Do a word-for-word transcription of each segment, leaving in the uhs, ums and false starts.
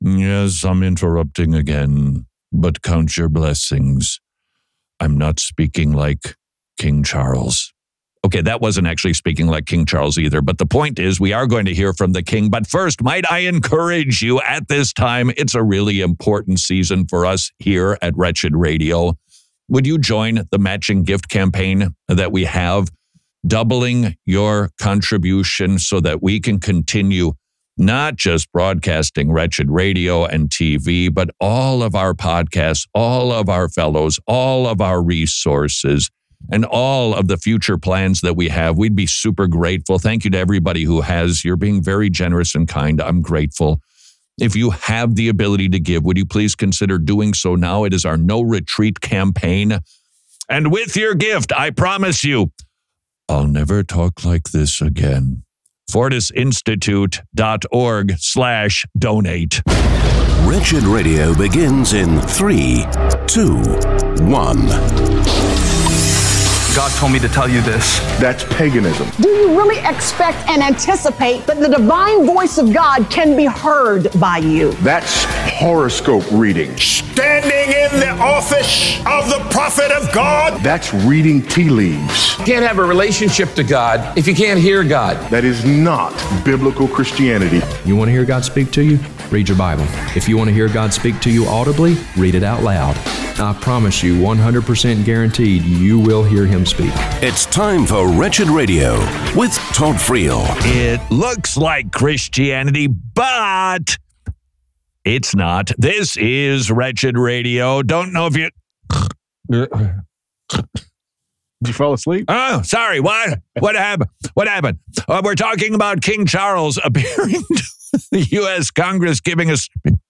Yes, I'm interrupting again, but count your blessings. I'm not speaking like King Charles. Okay, that wasn't actually speaking like King Charles either, but the point is we are going to hear from the king. But first, might I encourage you at this time, it's a really important season for us here at Wretched Radio. Would you join the matching gift campaign that we have, doubling your contribution so that we can continue not just broadcasting Wretched Radio and T V, but all of our podcasts, all of our fellows, all of our resources, and all of the future plans that we have. We'd be super grateful. Thank you to everybody who has. You're being very generous and kind. I'm grateful. If you have the ability to give, would you please consider doing so now? It is our No Retreat campaign. And with your gift, I promise you, I'll never talk like this again. FortisInstitute.org slash donate. Wretched Radio begins in three, two, one. God told me to tell you this. That's paganism. Do you really expect and anticipate that the divine voice of God can be heard by you? That's horoscope reading. Standing in the office of the prophet of God. That's reading tea leaves. You can't have a relationship to God if you can't hear God. That is not biblical Christianity. You want to hear God speak to you? Read your Bible. If you want to hear God speak to you audibly, read it out loud. I promise you, one hundred percent guaranteed, you will hear him speak. It's time for Wretched Radio with Todd Friel. It looks like Christianity, but it's not. This is Wretched Radio. Don't know if you... Did you fall asleep? Oh, sorry. What? What happened? What happened? Uh, we're talking about King Charles appearing to the U S Congress giving us...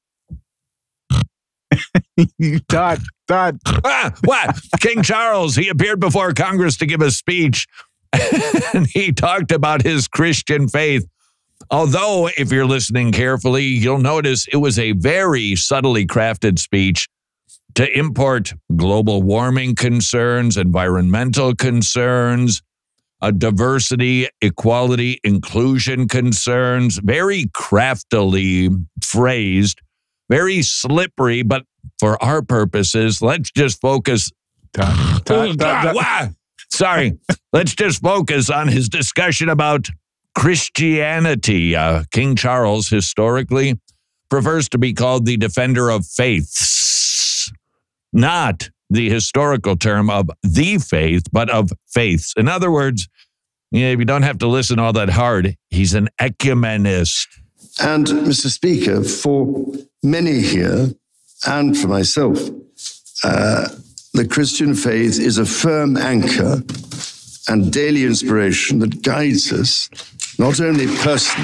Todd, Todd. Ah, what? King Charles, he appeared before Congress to give a speech, and he talked about his Christian faith. Although, if you're listening carefully, you'll notice it was a very subtly crafted speech to import global warming concerns, environmental concerns, uh, diversity, equality, inclusion concerns, very craftily phrased, very slippery, but for our purposes, let's just focus. Todd, Todd, Todd, Todd. Sorry. Let's just focus on his discussion about Christianity. Uh, King Charles historically prefers to be called the defender of faiths, not the historical term of the faith, but of faiths. In other words, you know, you don't have to listen all that hard. He's an ecumenist. And, Mister Speaker, for many here, and for myself, uh, the Christian faith is a firm anchor and daily inspiration that guides us, not only personally.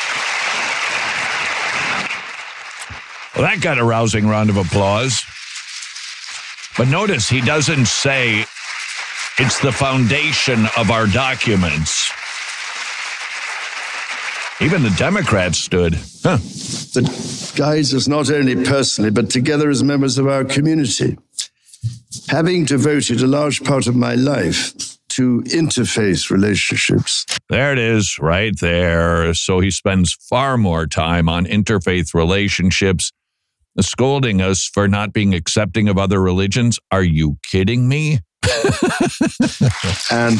Well, that got a rousing round of applause. But notice he doesn't say it's the foundation of our documents. Even the Democrats stood. Huh. That guides us not only personally, but together as members of our community. Having devoted a large part of my life to interfaith relationships. There it is, right there. So he spends far more time on interfaith relationships, scolding us for not being accepting of other religions. Are you kidding me? and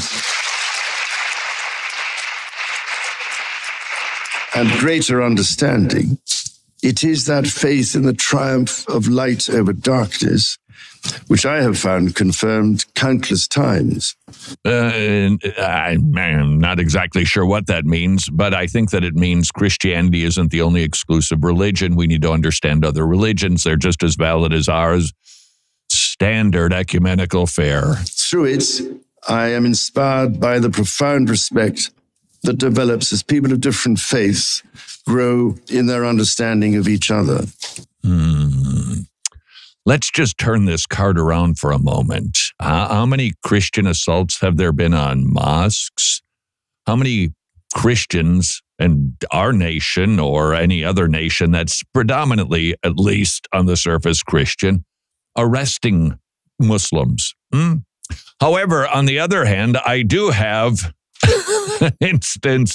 and greater understanding. It is that faith in the triumph of light over darkness, which I have found confirmed countless times. Uh, I'm not exactly sure what that means, but I think that it means Christianity isn't the only exclusive religion. We need to understand other religions. They're just as valid as ours. Standard ecumenical fare. Through it, I am inspired by the profound respect that develops as people of different faiths grow in their understanding of each other. Hmm. Let's just turn this card around for a moment. Uh, how many Christian assaults have there been on mosques? How many Christians in our nation or any other nation that's predominantly, at least on the surface, Christian, arresting Muslims? Hmm? However, on the other hand, I do have an instance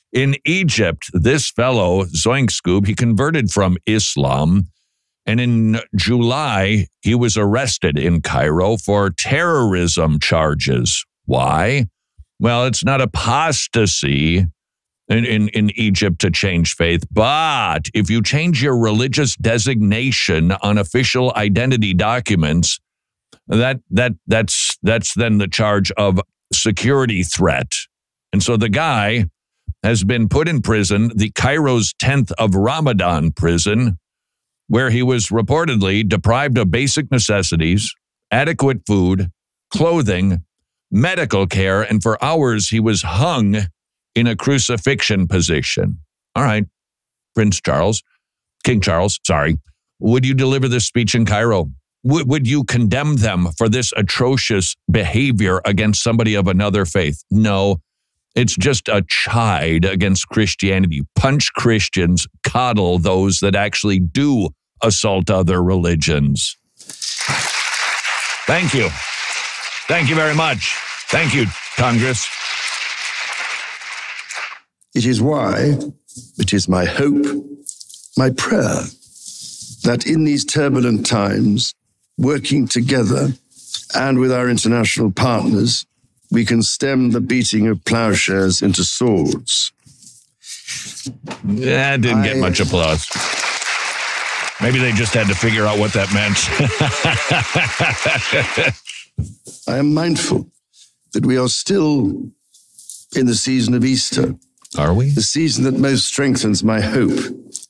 In Egypt, this fellow, Zoinskoob, he converted from Islam. And in July, he was arrested in Cairo for terrorism charges. Why? Well, it's not apostasy in, in, in Egypt to change faith, but if you change your religious designation on official identity documents, that that that's that's then the charge of security threat. And so the guy has been put in prison, the Cairo's tenth of Ramadan prison, where he was reportedly deprived of basic necessities, adequate food, clothing, medical care, and for hours he was hung in a crucifixion position. All right, Prince Charles, King Charles, sorry, would you deliver this speech in Cairo? Would, would you condemn them for this atrocious behavior against somebody of another faith? No, it's just a chide against Christianity. Punch Christians, coddle those that actually do assault other religions. Thank you. Thank you very much. Thank you, Congress. It is why, it is my hope, my prayer, that in these turbulent times, working together and with our international partners, we can stem the beating of plowshares into swords. That didn't I, get much applause. Maybe they just had to figure out what that meant. I am mindful that we are still in the season of Easter. Are we? The season that most strengthens my hope.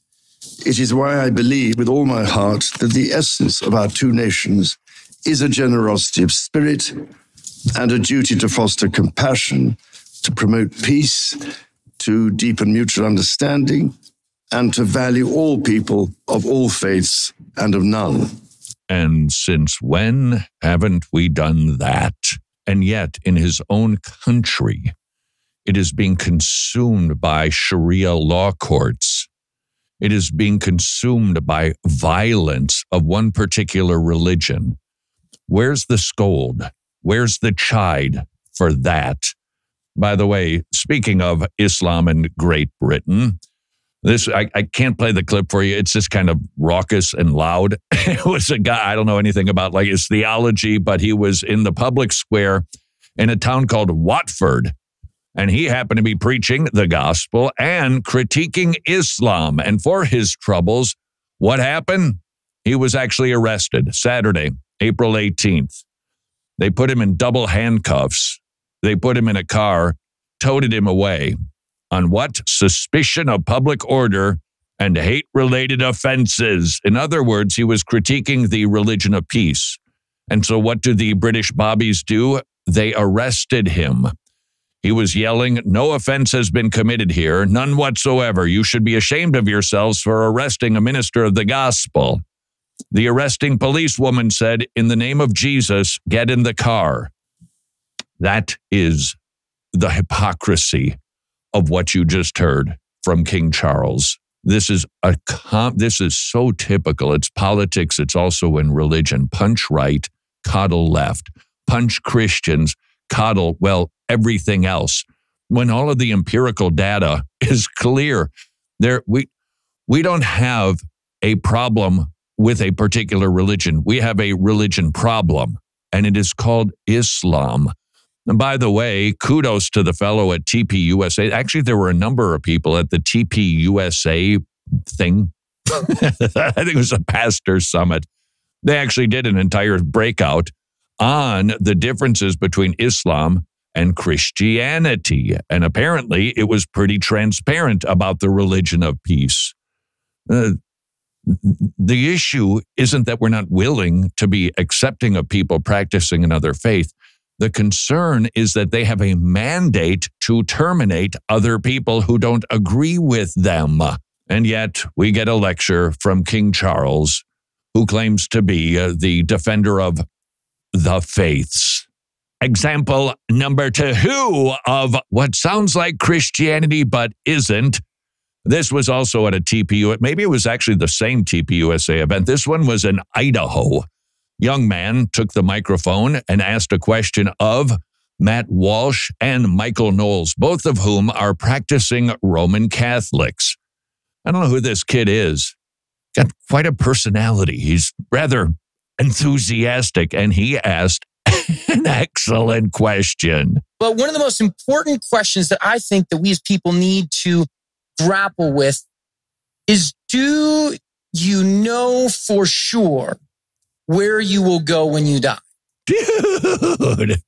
It is why I believe with all my heart that the essence of our two nations is a generosity of spirit and a duty to foster compassion, to promote peace, to deepen mutual understanding, and to value all people of all faiths and of none. And since when haven't we done that? And yet, in his own country, it is being consumed by Sharia law courts. It is being consumed by violence of one particular religion. Where's the scold? Where's the chide for that? By the way, speaking of Islam and Great Britain, this I, I can't play the clip for you. It's just kind of raucous and loud. It was a guy, I don't know anything about like his theology, but he was in the public square in a town called Watford. And he happened to be preaching the gospel and critiquing Islam. And for his troubles, what happened? He was actually arrested Saturday, April eighteenth. They put him in double handcuffs. They put him in a car, toted him away. On what? Suspicion of public order and hate-related offenses. In other words, he was critiquing the religion of peace. And so what do the British bobbies do? They arrested him. He was yelling, "No offense has been committed here, none whatsoever. You should be ashamed of yourselves for arresting a minister of the gospel." The arresting policewoman said, "In the name of Jesus, get in the car." That is the hypocrisy of what you just heard from King Charles. This is a com- this is so typical. It's politics. It's also in religion. Punch right, coddle left. Punch Christians, coddle, well, everything else. When all of the empirical data is clear, there we we don't have a problem with a particular religion. We have a religion problem, and it is called Islam. And by the way, kudos to the fellow at T P U S A. Actually, there were a number of people at the T P U S A thing. I think it was a pastor summit. They actually did an entire breakout on the differences between Islam and Christianity. And apparently, it was pretty transparent about the religion of peace. Uh, the issue isn't that we're not willing to be accepting of people practicing another faith. The concern is that they have a mandate to terminate other people who don't agree with them. And yet we get a lecture from King Charles, who claims to be uh, the defender of the faiths. Example number two of what sounds like Christianity but isn't. This was also at a T P U. Maybe it was actually the same T P U S A event. This one was in Idaho. Young man took the microphone and asked a question of Matt Walsh and Michael Knowles, both of whom are practicing Roman Catholics. I don't know who this kid is. Got quite a personality. He's rather enthusiastic, and he asked an excellent question. But one of the most important questions that I think that we as people need to grapple with is, do you know for sure where you will go when you die? Dude,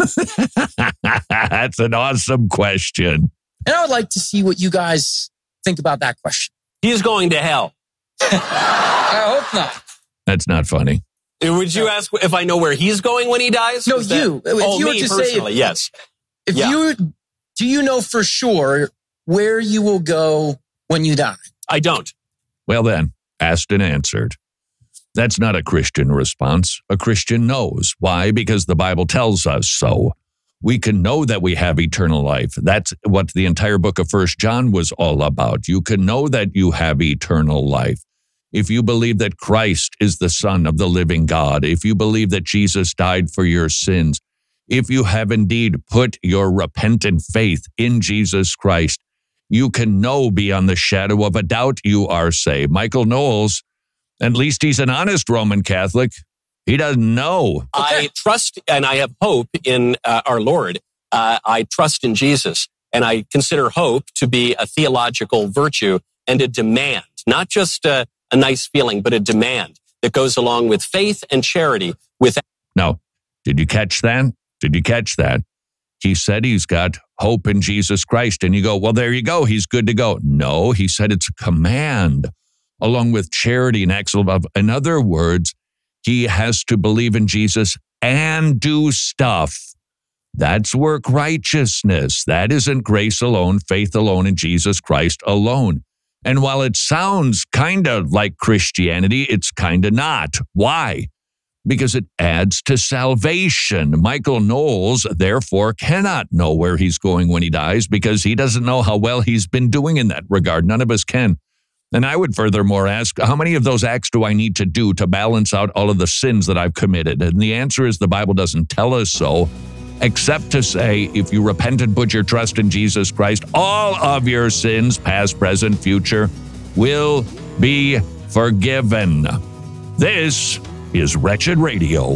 that's an awesome question. And I would like to see what you guys think about that question. He's going to hell. I hope not. That's not funny. Would you ask if I know where he's going when he dies? No, Is that- you. If oh, you were me to say personally, if- yes. If Yeah. you, do you know for sure where you will go when you die? I don't. Well then, asked and answered. That's not a Christian response. A Christian knows. Why? Because the Bible tells us so. We can know that we have eternal life. That's what the entire book of First John was all about. You can know that you have eternal life. If you believe that Christ is the Son of the living God, if you believe that Jesus died for your sins, if you have indeed put your repentant faith in Jesus Christ, you can know beyond the shadow of a doubt you are saved. Michael Knowles, at least he's an honest Roman Catholic. He doesn't know. I trust and I have hope in uh, our Lord. Uh, I trust in Jesus. And I consider hope to be a theological virtue and a demand, not just a, a nice feeling, but a demand that goes along with faith and charity. With Now, did you catch that? Did you catch that? He said he's got hope in Jesus Christ. And you go, well, there you go. He's good to go. No, he said it's a command along with charity and acts of love. In other words, he has to believe in Jesus and do stuff. That's work righteousness. That isn't grace alone, faith alone, in Jesus Christ alone. And while it sounds kind of like Christianity, it's kind of not. Why? Because it adds to salvation. Michael Knowles, therefore, cannot know where he's going when he dies because he doesn't know how well he's been doing in that regard. None of us can. And I would furthermore ask, how many of those acts do I need to do to balance out all of the sins that I've committed? And the answer is the Bible doesn't tell us so, except to say, if you repent and put your trust in Jesus Christ, all of your sins, past, present, future, will be forgiven. This is Wretched Radio.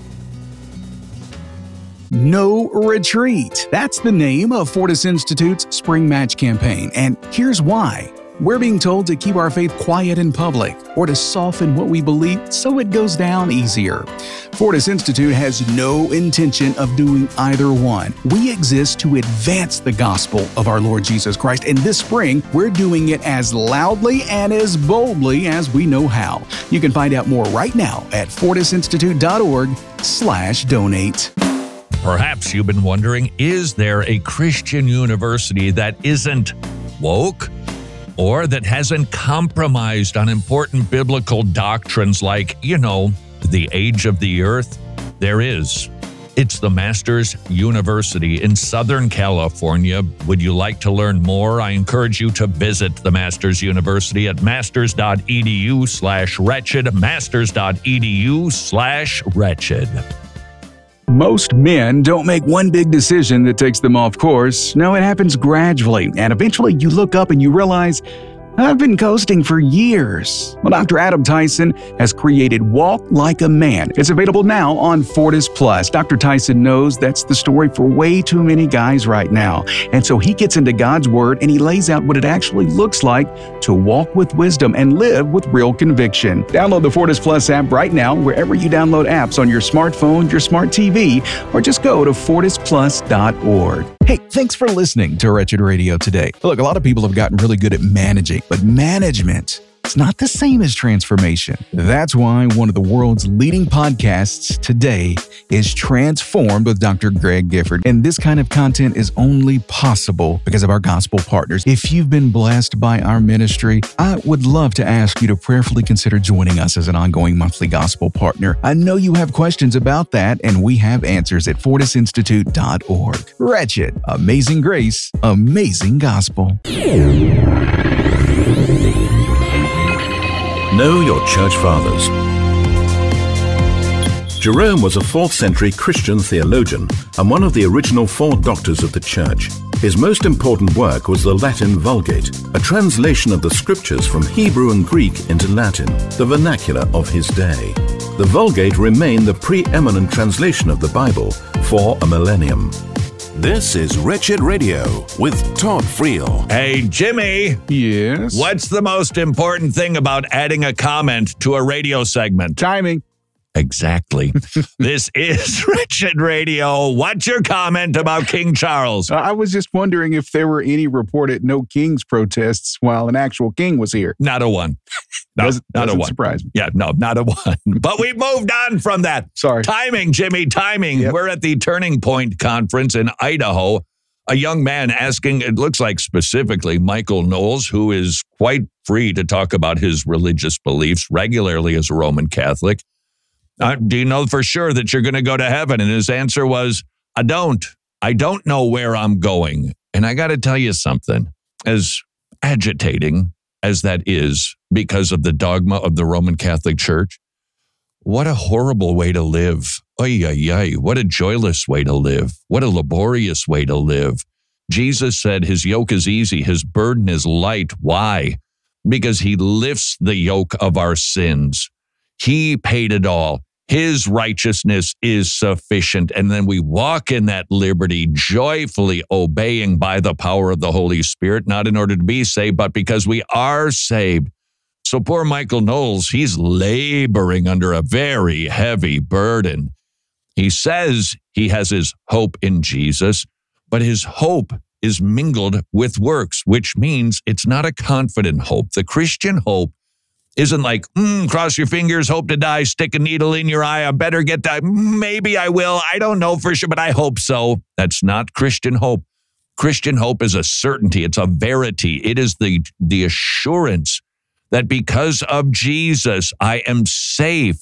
No Retreat. That's the name of Fortis Institute's Spring Match campaign, and here's why. We're being told to keep our faith quiet in public or to soften what we believe so it goes down easier. Fortis Institute has no intention of doing either one. We exist to advance the gospel of our Lord Jesus Christ, and this spring, we're doing it as loudly and as boldly as we know how. You can find out more right now at fortisinstitute.org slash donate. Perhaps you've been wondering, is there a Christian university that isn't woke or that hasn't compromised on important biblical doctrines like, you know, the age of the earth? There is. It's the Masters University in Southern California. Would you like to learn more? I encourage you to visit the Masters University at masters.edu slash wretched, masters.edu slash wretched. Most men don't make one big decision that takes them off course. No, it happens gradually, and eventually you look up and you realize, I've been coasting for years. Well, Doctor Adam Tyson has created Walk Like a Man. It's available now on Fortis Plus. Doctor Tyson knows that's the story for way too many guys right now. And so he gets into God's Word and he lays out what it actually looks like to walk with wisdom and live with real conviction. Download the Fortis Plus app right now wherever you download apps on your smartphone, your smart T V, or just go to fortis plus dot org. Hey, thanks for listening to Wretched Radio today. Look, a lot of people have gotten really good at managing, but management, it's not the same as transformation. That's why one of the world's leading podcasts today is Transformed with Doctor Greg Gifford. And this kind of content is only possible because of our gospel partners. If you've been blessed by our ministry, I would love to ask you to prayerfully consider joining us as an ongoing monthly gospel partner. I know you have questions about that, and we have answers at fortis institute dot org. Wretched, amazing grace, amazing gospel. Know your church fathers. Jerome was a fourth century Christian theologian and one of the original four doctors of the Church. His most important work was the Latin Vulgate, a translation of the scriptures from Hebrew and Greek into Latin, the vernacular of his day. The Vulgate remained the preeminent translation of the Bible for a millennium. This is Wretched Radio with Todd Friel. Hey, Jimmy. Yes? What's the most important thing about adding a comment to a radio segment? Timing. Exactly. This is Wretched Radio. What's your comment about King Charles? Uh, I was just wondering if there were any reported no kings protests while an actual king was here. Not a one. No, doesn't, not doesn't a one. Surprise me. Yeah, no, not a one. But we moved on from that. Sorry. Timing, Jimmy, timing. Yep. We're at the Turning Point Conference in Idaho. A young man asking, it looks like specifically Michael Knowles, who is quite free to talk about his religious beliefs regularly as a Roman Catholic. Uh, do you know for sure that you're going to go to heaven? And his answer was, I don't. I don't know where I'm going. And I got to tell you something, as agitating as that is because of the dogma of the Roman Catholic Church, what a horrible way to live. Ay, ay, ay. What a joyless way to live. What a laborious way to live. Jesus said his yoke is easy, his burden is light. Why? Because he lifts the yoke of our sins. He paid it all. His righteousness is sufficient. And then we walk in that liberty, joyfully obeying by the power of the Holy Spirit, not in order to be saved, but because we are saved. So poor Michael Knowles, he's laboring under a very heavy burden. He says he has his hope in Jesus, but his hope is mingled with works, which means it's not a confident hope. The Christian hope isn't like, mm, cross your fingers, hope to die, stick a needle in your eye, I better get that. Maybe I will. I don't know for sure, but I hope so. That's not Christian hope. Christian hope is a certainty. It's a verity. It is the, the assurance that because of Jesus, I am safe.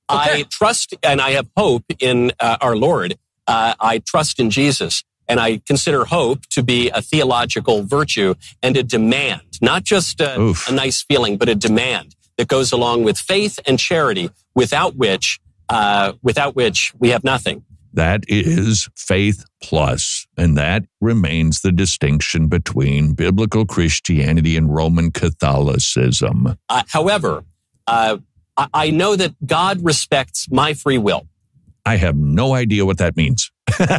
I trust and I have hope in uh, our Lord. Uh, I trust in Jesus. And I consider hope to be a theological virtue and a demand, not just a, a nice feeling, but a demand that goes along with faith and charity, without which, uh, without which we have nothing. That is faith plus, and that remains the distinction between biblical Christianity and Roman Catholicism. Uh, however, uh, I, I know that God respects my free will. I have no idea what that means.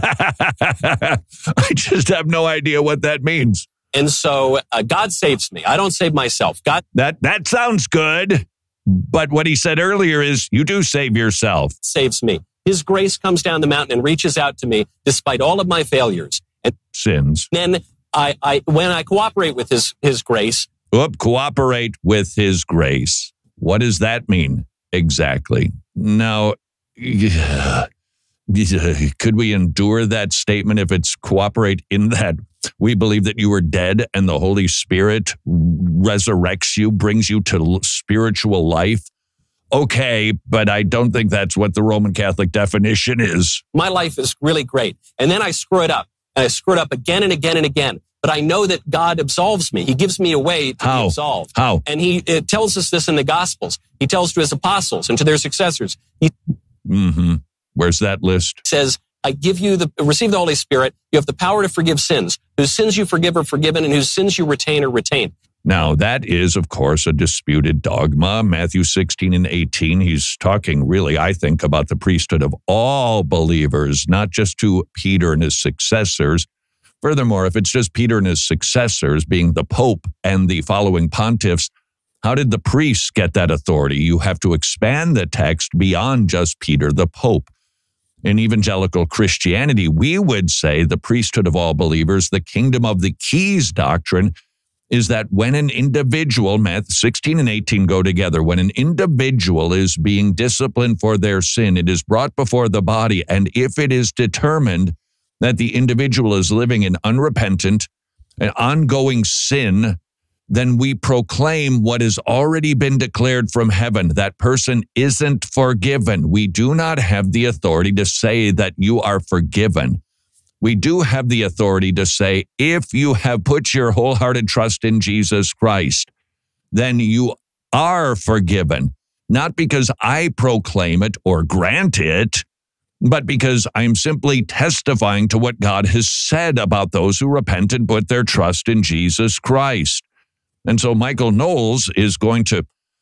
I just have no idea what that means. And so uh, God saves me. I don't save myself. God. That that sounds good. But what he said earlier is you do save yourself. Saves me. His grace comes down the mountain and reaches out to me despite all of my failures and sins. Then I, I when I cooperate with his, his grace. Oop, cooperate with his grace. What does that mean exactly? Now, yeah, could we endure that statement if it's cooperate in that we believe that you are dead and the Holy Spirit resurrects you, brings you to spiritual life? Okay, but I don't think that's what the Roman Catholic definition is. My life is really great. And then I screw it up. And I screw it up again and again and again. But I know that God absolves me. He gives me a way to How? be absolved. How? And he it tells us this in the Gospels. He tells to his apostles and to their successors. He mm-hmm. Where's that list? Says, I give you the, receive the Holy Spirit. You have the power to forgive sins. Whose sins you forgive are forgiven, and whose sins you retain are retained. Now, that is, of course, a disputed dogma. Matthew sixteen and eighteen, he's talking really, I think, about the priesthood of all believers, not just to Peter and his successors. Furthermore, if it's just Peter and his successors, being the Pope and the following pontiffs, how did the priests get that authority? You have to expand the text beyond just Peter, the Pope. In evangelical Christianity, we would say the priesthood of all believers, the kingdom of the keys doctrine, is that when an individual, Matthew sixteen and eighteen go together, when an individual is being disciplined for their sin, it is brought before the body, and if it is determined that the individual is living in unrepentant and ongoing sin, then we proclaim what has already been declared from heaven. That person isn't forgiven. We do not have the authority to say that you are forgiven. We do have the authority to say, if you have put your wholehearted trust in Jesus Christ, then you are forgiven. not because I proclaim it or grant it, but because I'm simply testifying to what God has said about those who repent and put their trust in Jesus Christ. And so Michael Knowles is going to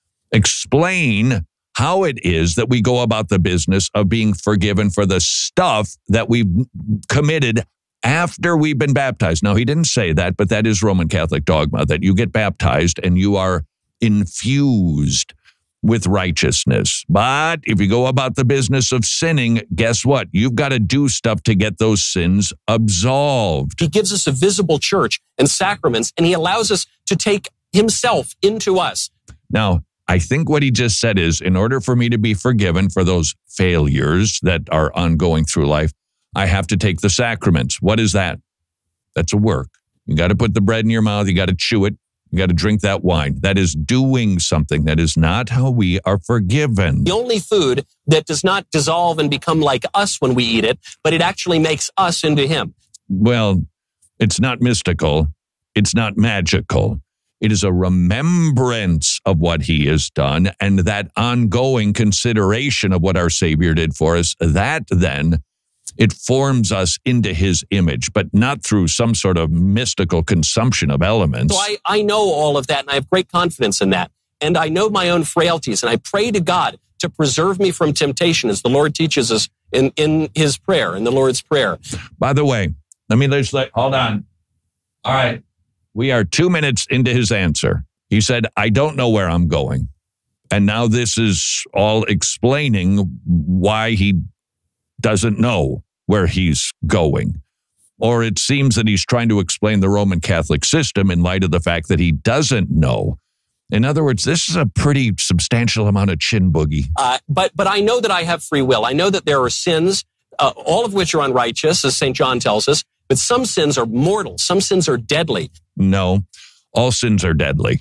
explain how it is that we go about the business of being forgiven for the stuff that we've committed after we've been baptized. Now, he didn't say that, but that is Roman Catholic dogma, that you get baptized and you are infused with righteousness. But if you go about the business of sinning, guess what? You've got to do stuff to get those sins absolved. He gives us a visible church and sacraments, and he allows us to take himself into us. Now, I think what he just said is, in order for me to be forgiven for those failures that are ongoing through life, I have to take the sacraments. What is that? That's a work. You got to put the bread in your mouth. You got to chew it. You got to drink that wine. That is doing something. That is not how we are forgiven. The only food that does not dissolve and become like us when we eat it, but it actually makes us into him. Well, it's not mystical. It's not magical. It is a remembrance of what he has done and that ongoing consideration of what our Savior did for us. That then, it forms us into his image, but not through some sort of mystical consumption of elements. So I, I know all of that, and I have great confidence in that. And I know my own frailties, and I pray to God to preserve me from temptation, as the Lord teaches us in, in his prayer, in the Lord's Prayer. By the way, let me just like, hold on. All right. We are two minutes into his answer. He said, I don't know where I'm going. And now this is all explaining why he doesn't know where he's going. Or it seems that he's trying to explain the Roman Catholic system in light of the fact that he doesn't know. In other words, this is a pretty substantial amount of chin boogie. Uh, but but I know that I have free will. I know that there are sins, uh, all of which are unrighteous, as Saint John tells us, but some sins are mortal. Some sins are deadly. No, all sins are deadly.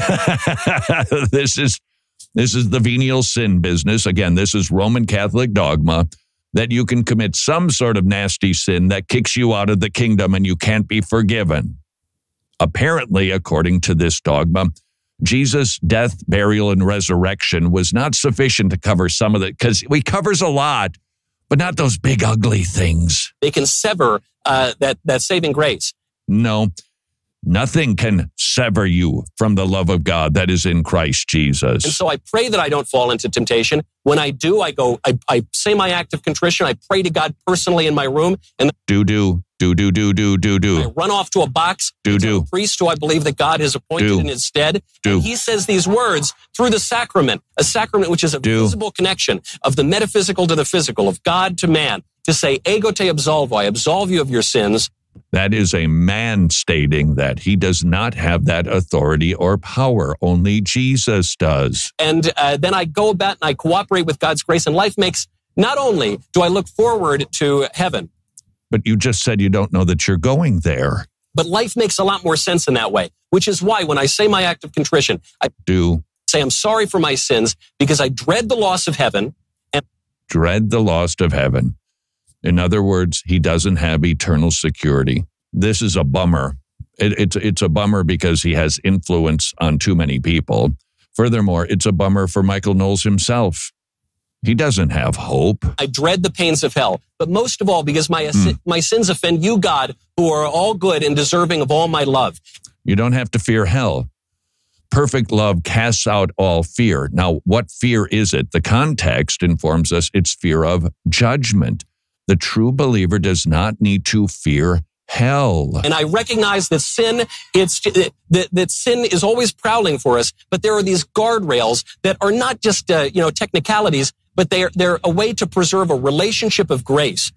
This is this is the venial sin business. Again, this is Roman Catholic dogma that you can commit some sort of nasty sin that kicks you out of the kingdom and you can't be forgiven. Apparently, according to this dogma, Jesus' death, burial, and resurrection was not sufficient to cover some of it, because he covers a lot, but not those big, ugly things. They can sever uh, that, that saving grace. No, nothing can sever you from the love of God that is in Christ Jesus. And so I pray that I don't fall into temptation. When I do, I go, I, I say my act of contrition. I pray to God personally in my room. And do, do, do, do, do, do, do, do. I run off to a box. Do, do. A priest who I believe that God has appointed do. in his stead. Do. And he says these words through the sacrament, a sacrament which is a do. visible connection of the metaphysical to the physical, of God to man, to say, ego te absolvo, I absolve you of your sins. That is a man stating that. He does not have that authority or power. Only Jesus does. And uh, then I go about and I cooperate with God's grace, and life makes, not only do I look forward to heaven. But you just said you don't know that you're going there. But life makes a lot more sense in that way, which is why when I say my act of contrition, I do say I'm sorry for my sins because I dread the loss of heaven. And dread the loss of heaven. In other words, he doesn't have eternal security. This is a bummer. It, it's, it's a bummer because he has influence on too many people. Furthermore, it's a bummer for Michael Knowles himself. He doesn't have hope. I dread the pains of hell, but most of all because my, mm. my sins offend you, God, who are all good and deserving of all my love. You don't have to fear hell. Perfect love casts out all fear. Now, what fear is it? The context informs us it's fear of judgment. The true believer does not need to fear hell. And I recognize that sin, it's that, that sin is always prowling for us, but there are these guardrails that are not just uh, you know technicalities, but they're they're a way to preserve a relationship of grace.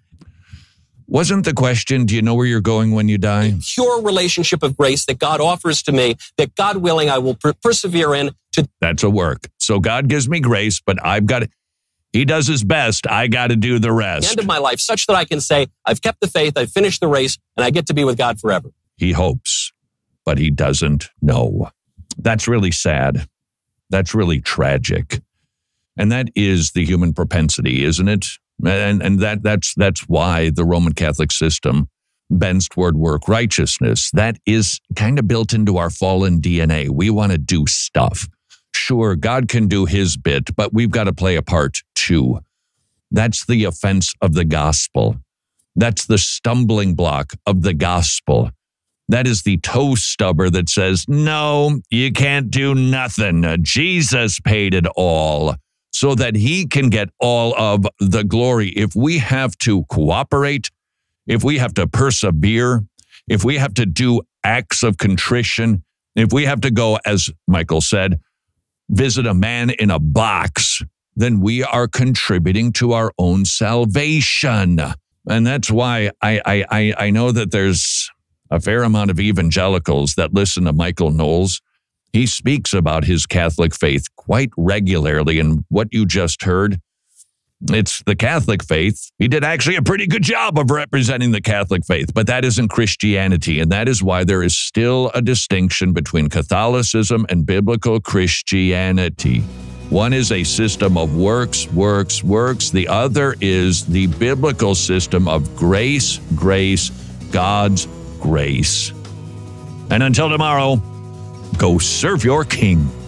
Wasn't the question, do you know where you're going when you die? A pure relationship of grace that God offers to me, that God willing I will per- persevere in. To That's a work. So God gives me grace, but I've got to, he does his best. I got to do the rest. The end of my life, such that I can say, I've kept the faith, I've finished the race, and I get to be with God forever. He hopes, but he doesn't know. That's really sad. That's really tragic. And that is the human propensity, isn't it? And and that that's that's why the Roman Catholic system bends toward work righteousness. That is kind of built into our fallen D N A. We want to do stuff. sure, God can do his bit, but we've got to play a part too. That's the offense of the gospel. That's the stumbling block of the gospel. That is the toe stubber that says, no, you can't do nothing. Jesus paid it all so that he can get all of the glory. If we have to cooperate, if we have to persevere, if we have to do acts of contrition, if we have to go, as Michael said, visit a man in a box, then we are contributing to our own salvation. And that's why I I I know that there's a fair amount of evangelicals that listen to Michael Knowles. He speaks about his Catholic faith quite regularly, and what you just heard, it's the Catholic faith. He did actually a pretty good job of representing the Catholic faith, but that isn't Christianity, and that is why there is still a distinction between Catholicism and biblical Christianity. One is a system of works, works, works. The other is the biblical system of grace, grace, God's grace. And until tomorrow, go serve your King.